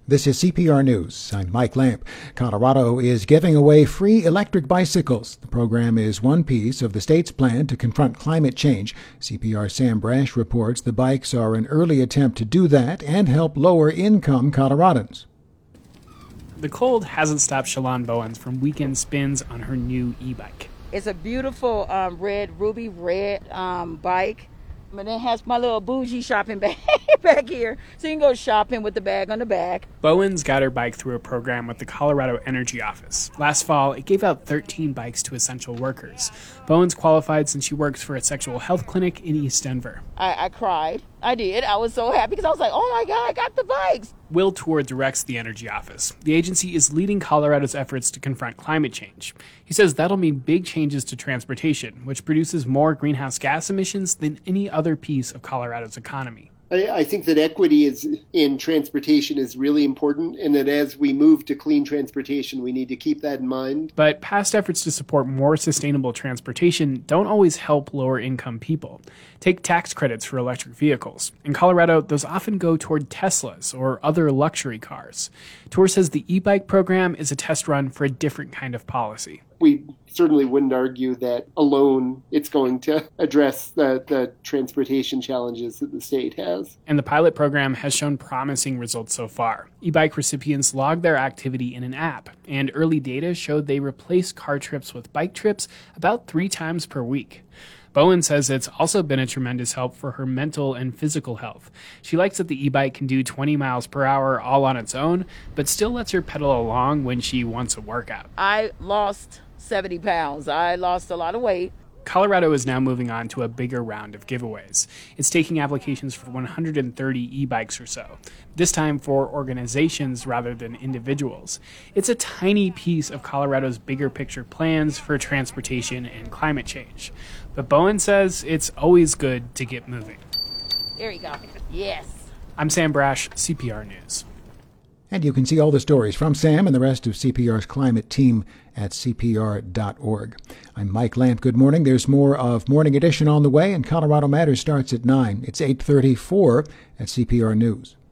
This is CPR News. I'm Mike Lamp. Colorado is giving away free electric bicycles. The program is one piece of the state's plan to confront climate change. CPR Sam Brash reports the bikes are an early attempt to do that and help lower-income Coloradans. The cold hasn't stopped Shalon Bowens from weekend spins on her new e-bike. It's a beautiful ruby red bike. And it has my little bougie shopping bag back here, so you can go shopping with the bag on the back. Bowens got her bike through a program with the Colorado Energy Office. Last fall, it gave out 13 bikes to essential workers. Bowens qualified since she works for a sexual health clinic in East Denver. I cried. I did. I was so happy because I was like, oh my God, I got the bikes. Will Tour directs the Energy Office. The agency is leading Colorado's efforts to confront climate change. He says that'll mean big changes to transportation, which produces more greenhouse gas emissions than any other piece of Colorado's economy. I think that equity in transportation is really important, and that as we move to clean transportation, we need to keep that in mind. But past efforts to support more sustainable transportation don't always help lower-income people. Take tax credits for electric vehicles. In Colorado, those often go toward Teslas or other luxury cars. Tour says the e-bike program is a test run for a different kind of policy. We certainly wouldn't argue that alone it's going to address the transportation challenges that the state has. And the pilot program has shown promising results so far. E-bike recipients log their activity in an app, and early data showed they replace car trips with bike trips about 3 times per week. Bowen says it's also been a tremendous help for her mental and physical health. She likes that the e-bike can do 20 miles per hour all on its own, but still lets her pedal along when she wants a workout. I lost 70 pounds. I lost a lot of weight. Colorado is now moving on to a bigger round of giveaways. It's taking applications for 130 e-bikes or so, this time for organizations rather than individuals. It's a tiny piece of Colorado's bigger picture plans for transportation and climate change. But Bowen says it's always good to get moving. There you go. Yes. I'm Sam Brash, CPR News. And you can see all the stories from Sam and the rest of CPR's climate team at CPR.org. I'm Mike Lamp. Good morning. There's more of Morning Edition on the way, and Colorado Matters starts at 9. It's 8:34 at CPR News.